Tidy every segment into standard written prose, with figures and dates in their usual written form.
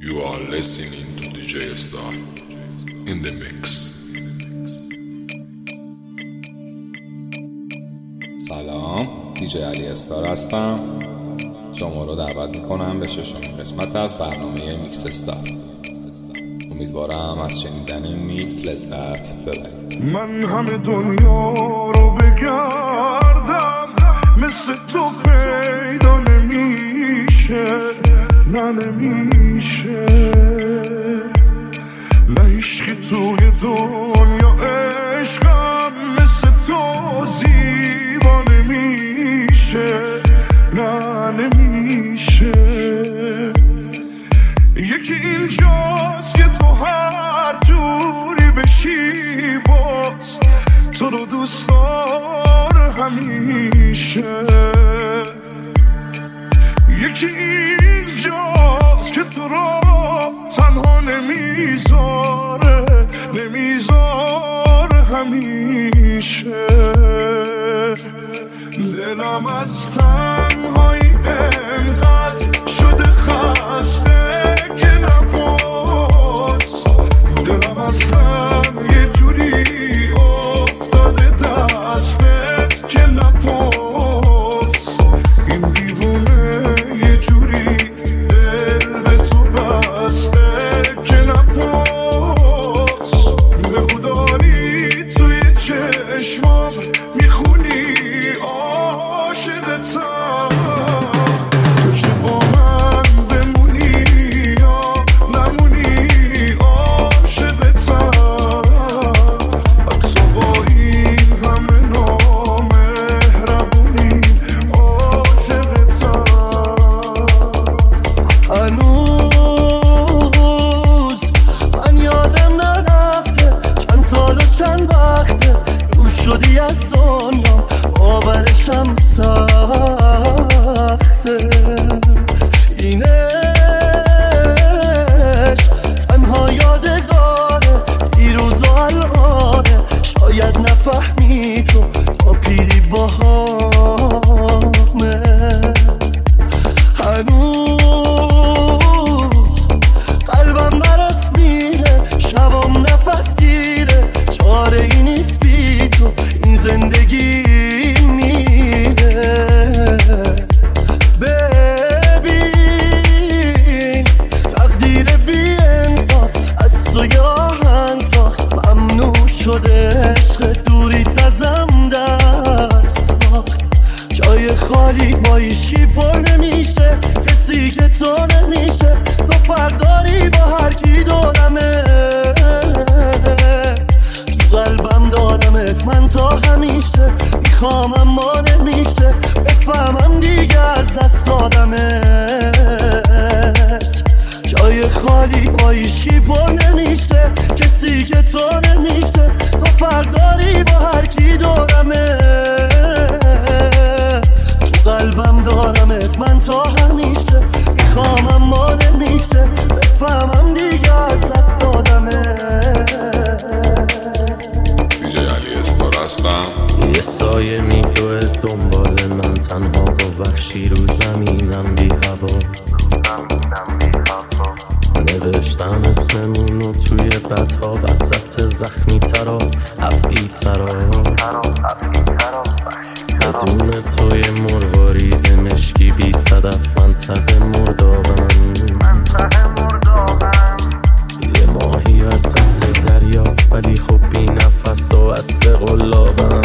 You are listening to DJ Star in the mix. سلام، دیجی علی استار هستم. شما رو دعوت میکنم به ششمین قسمت از برنامه میکس استار. امیدوارم از شنیدن این میکس لذت ببرید. من همه دنیا رو بگردم، مثل تو پیدا نمیشه، نه نمیشه. نه عشقی توی دنیا عشقم مثل تو زیبا نمیشه، نه نمیشه. یکی اینجاست که تو هر جوری بشی باز تو رو دوست داره همیشه. یکی اینجاست که تو رو تنها نمیذاره همیشه. دلم از تنهایی انقدر شده خسته که نپرس. دلم اصلا یه جوری افتاده دستت که نپرس. این دیوونه یه جوری دل به تو بسته که نپرس. بگو داری توی چشمام میخونی عاشقتم، تو چه با من بمونی یا نمونی عاشقتم. تو با این همه نامهربونی عاشقتم. هنوز من یادم نرفته چند سال و چند وقته دور شدی از دنیا، باورشم سخته. این عشق تنها یادگاره دیروز و الانه، شاید نفهمی تو تا پیری باهامه. هنوز قلبم برات میره، شبام نفس گیره، چاره ای نیست بی تو این زندگی میره. ببین تقدیر بی انصاف از تو یاهن ساخت، ممنوع شده عشق دوریت ازم در ساخت. جای خالی با ایشکی پر نمیشه، کسی که تو نمیشه. تو فرق داری با هر کی دورمه، تو قلبم دارمت من تا همیشه. میخوام اما نمیشه بفهمم دیگه از دست دادمت. جای خالی با ایشکی پر نمیشه، کسی که تو نمیشه. تو فرق داری با هر کی دورمه، تو قلبم دارمت من تا همیشه. میخوام اما نمیشه بفهمم دیگه از دست دادمت. دیجی علی استار هستم. یه سایه میدوه دنبال من، تنها و وحشی رو زمینم بی هوا. نوشتم اسممونو توی بدها، وسط زخمی ترا حفی ترا. بدون توی مروارید مشکی بی صدف منطقه مردابم. یه ماهی وسط دریا ولی خب بی نفس و اصل قلابم.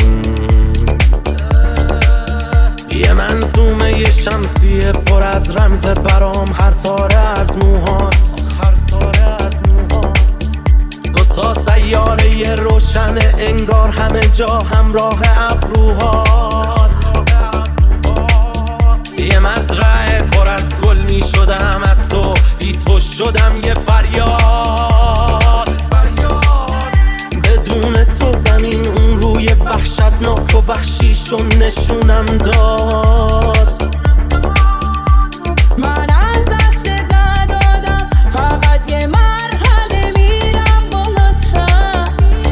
یه منظومه یه شمسیه پر از رمز برام، هر تاره از موهات. دوتا سیاره یه روشنه انگار همه جا همراه ابروهات. یه مزرعه پر از گل می شدم از تو، بی تو شدم یه فریاد. بدون تو زمین اون روی وحشتناک و وحشیشون نشونم داد. من از دست ندادم، فقط یه مرحله میرم بالاتر.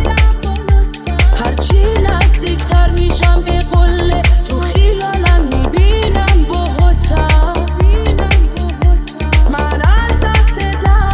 هرچی نزدیکتر میشم به قله، تو خیالم میبینم باهاتر. من از دست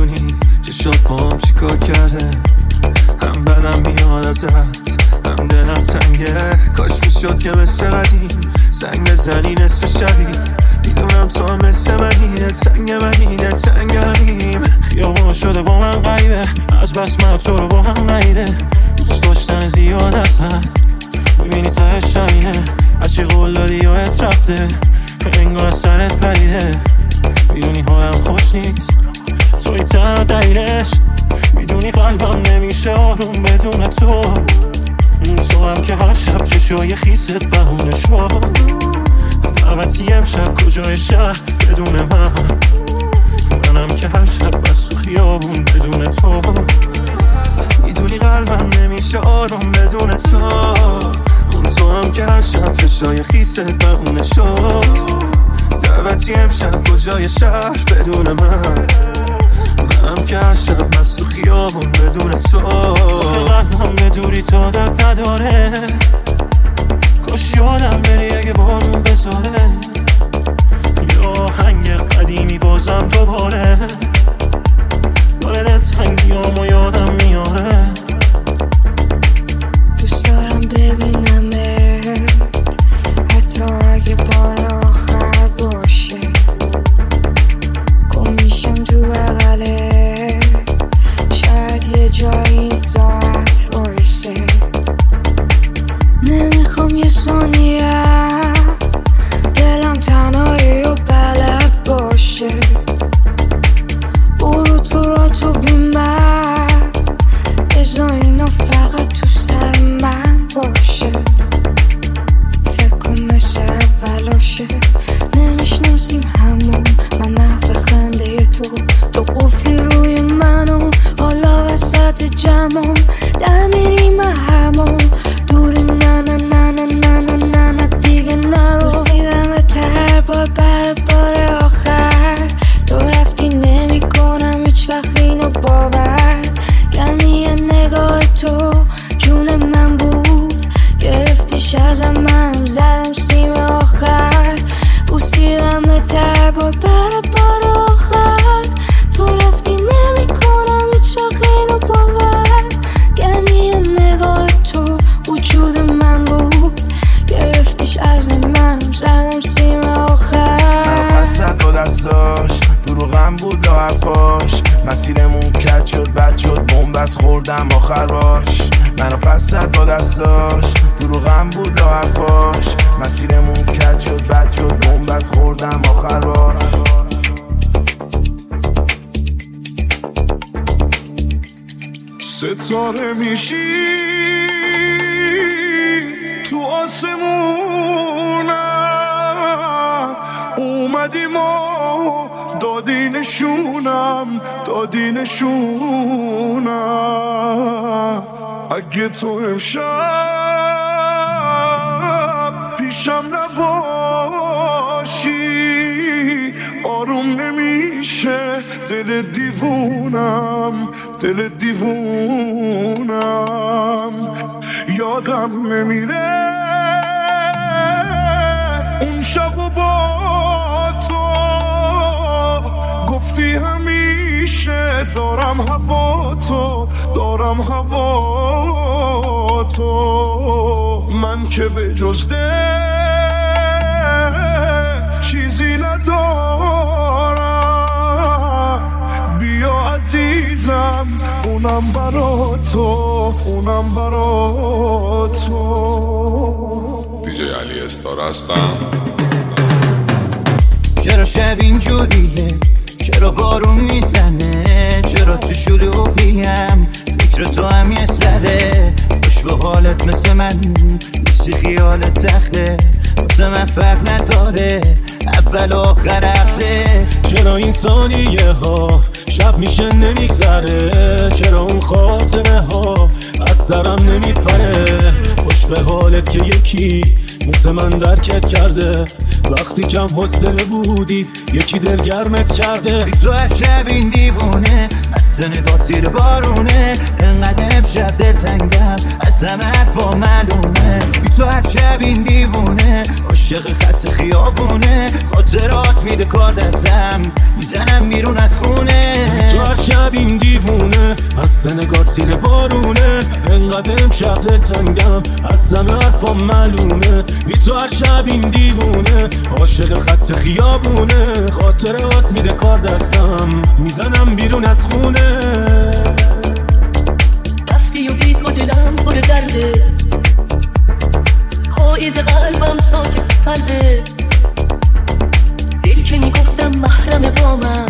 میدونی چشات با هم چیکار کرده، هم بدم میاد ازت هم دلم تنگه. کاش میشد که مثل قدیم زنگ بزنی نصف شبی، میدونم تو هم مثل منی، دلتنگ منی دلتنگیم. خیابون شده با من غیبه، از بس من تو رو با هم نیده. دوست داشتن زیاد از حد، میبینی تهش همینه. از چی قول دادی یادت رفته، انگار از سرت پریده. میدونی حالم خوش نیست، توی تنها دلیلش. میدونی قلبم نمیشه آروم بدون تو. تو هم که هر شب چشای خیست بهونه شد. دعوتی امشب کجای شهر بدون من، منم که هر شب بس تو خیابون بدون تو. میدونی قلبم نمیشه آروم بدون تو. تو هم که هر شب چشای خیست بهونه شد. دعوتی امشب کجای شهر بدون من، منم که هر شب بس تو خیابون بدون تو. قلبم به دوری تو داد نداره، کاش یادم بری اگه بارون بذاره. یا آهنگ قدیمی بازم دوباره، داره دلتنگیامو یادم میاره. دوست دارم ببینمت حتی اگه بار آخر باشه. گم میشم تو بغله، شاید یه جایی این ساعت وایسه. نمیخوام یه ثانیه دلم تنهایی و بلد باشه. برو تو را تو بی من، بذار اینا فقط تو سر من باشه. فکر کن مثل اولاشه، نمیشناسیم همون. من محو خنده تو قفلی روی منو، حالا وسط جمعم در میریم همون. دوری نه نه نه نه نه نه نه نه دیگه نرو. رسیدم به ته بار آخر، تو رفتی نمی کنم هیچ وقت اینو باور. گرمی نگاه تو جون من بود، گرفتیش ازم منم زدم سیم آخر. رسیدم به ته بار آخر، تو رفتی نمی کنم هیچ وقت اینو باور. گرمی نگاه تو وجود من بود، گرفتیش از منم زدم سیم آخر. منو پس زد با دستاش، دروغم بود لا حرفاش. مسیرمون کج شد بد شد، بومبست خوردم آخر باش. منو پس زد با دستاش، دروغم بود لا حرفاش. مسیرمون کج شد بد شد، بومبست خوردم آخر باش. ستاره میشی تو آسمونم، اومدیم و دادی نشونم. اگه تو امشب پیشم نباشی، آروم نمیشه دل دیوونم. یادم نمیره اون شب و با تو گفتی همیشه دارم هوا تو. من که به جز دل چیزی ندارم، بیا عزیزم اونم برا تو. دیجی علی استار هستم. چرا شب اینجوریه، چرا بارون میزنه، چرا تو شلوغیم فکر تو هم یه سره. خوش به حالت مثل من نیستی، خیالت تخته واسه من فرق نداره اول آخر هفته. چرا این ثانیه ها شب میشه نمیگذره، چرا اون خاطره ها از سرم نمیپره. خوش به حالت که یکی مثل من درکت کرده، وقتی کم حوصله بودی یکی دلگرمت کرده. بی تو هر شب این دیوونه، مست نگاه زیر بارونه، انقدر امشب دلتنگم از همه حرفا معلومه، بی تو هر شب این دیوونه عاشق خط خیابونه، خاطرات میده کار دستم میزنم بیرون از خونه. تو هر شب این دیوونه از سنگات زیر بارونه، انقدر امشب دلتنگم از همه حرفا معلومه، بی تو هر شب این دیوونه عاشق خط خیابونه، خاطرات میده کار دستم میزنم بیرون از خونه. رفتی و بی تو دلم پر درده، پاییز قلبم ساکت و سرده، دل که میگفتم محرم با من،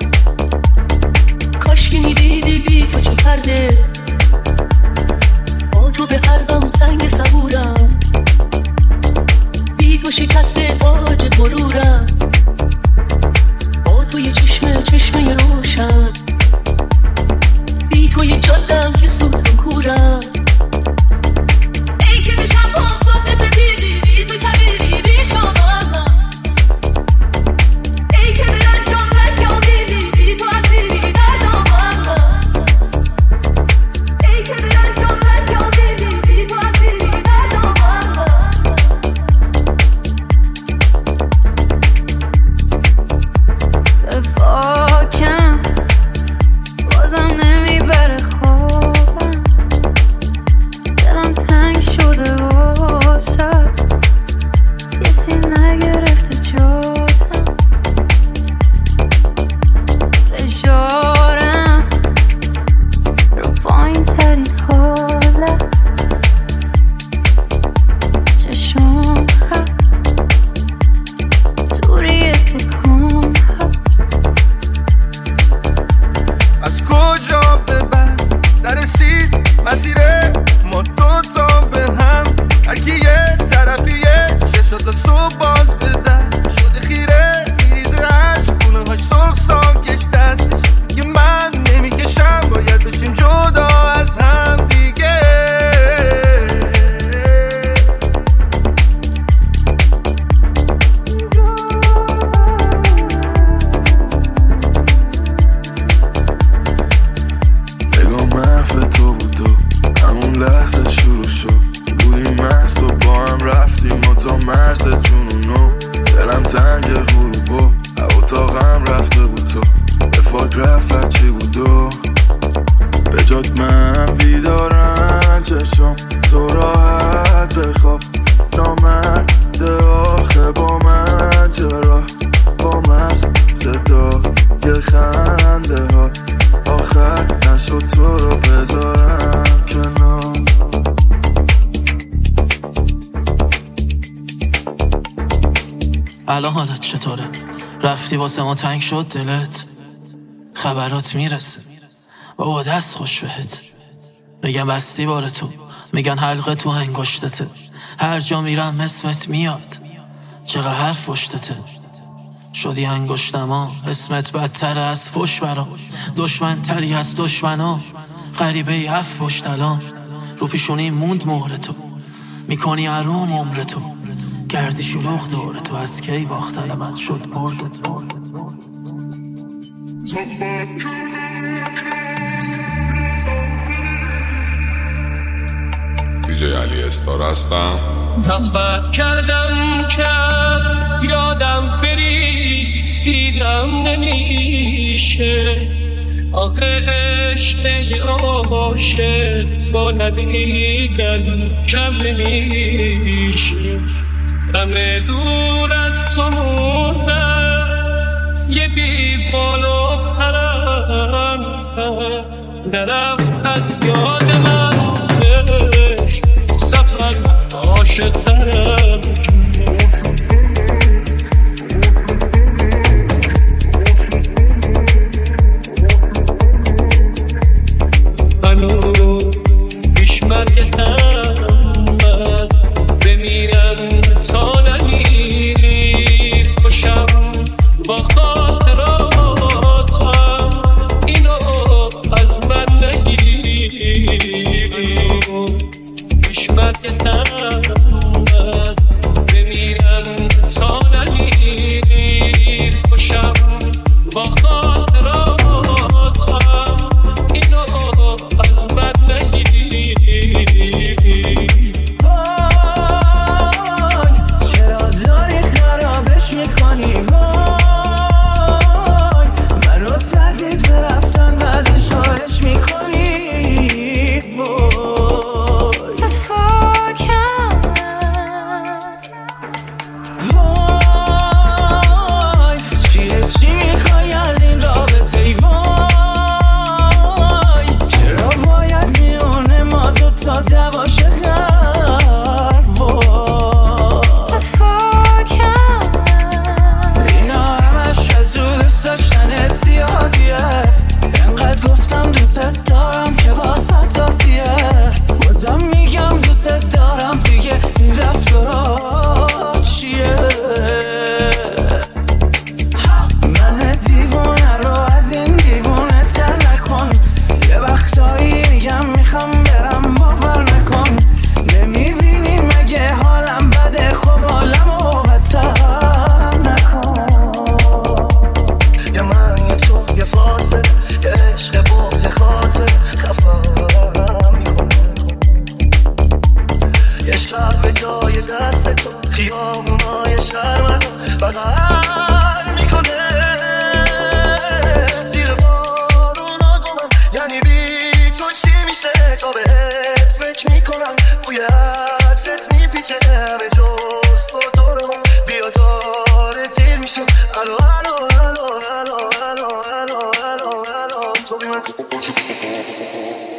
کاش که میدیدی بی تو چه کرده. با تو به قلبم سنگ صبورم، بی تو شکسته باج مرورم، با تو یه چشمه روشن، بی تو یه جادم که سوت و کورم. ای که به شب هم صبح سپیدی، بی تو کبیری بی شامم، ای که به رنجام دیدی، بی تو اسیری در دامم، ای که به رنجام دیدی، بی تو اسیری در دامم. واکم بازم نمیبره خوابم، دلم تنگ شده واسه کسی نگرفته جاتم، فشارم رو پایین ترین حالت، چشم خط دوری سکون از کجا به بعد نرسید مسیر ما دوتا به هم، هرکی یه طرفیه چشات صبح باز بده شده خیره، میریزه عشق خونه هاش سرخ ساکش دستش که من نمیکشم، باید بشیم جدا از هم دیگه. نگاه محو تو بود و همون لحظه شروع شد، بودیم مست و با هم رفتیم و تا مرز جنونو، دلم تنگ غروب و اتاقم رفته بود تو به فاک رفت چی بود و به جات من بیدارم چشم تو راحت بخواب، نامرده آخه با من چرا با مست صدای خنده ها آخر نشد تو رو بذارم کنار. الان حالت چطوره؟ رفتی واسه ما تنگ شد دلت؟ خبرات میرسه بابا دست خوش بهت، میگن بستی باره تو، میگن حلقه تو انگشتته، هر جا میرم اسمت میاد، چقدر حرف پشتته، شدی انگشتما اسمت بدتر از فش برام، دشمن تری از دشمنا، غریبه ای اف پشتلام، رو پیشونی موند مهر تو، میکنی عروم عمر تو، گردی شلوغ دور تو، از کی باختن من شد بردت. دیجی علی استار هستم. زحمت کردم که یادم بری، دیدم نمیشه آخه عشق عاشق با ندیدن کم نمیشه، همه دور از تو مردم یه بی بال و پرم، نرفت از یاد من سفر عاشقترم. منو بیش مرگتم بمیرم تا نمیری، خوشم با خاطراتم اینو از من نگیری، بیش مرگتم شرمم بغل میکنه زیر بارونا گمم یعنی بی تو چی میشه تا بهت فکر میکنم بوی عطرت میپیچه همه جز تو دورم بیا داره دیر میشم الو الو الو الو الو الو الو الو تو بی من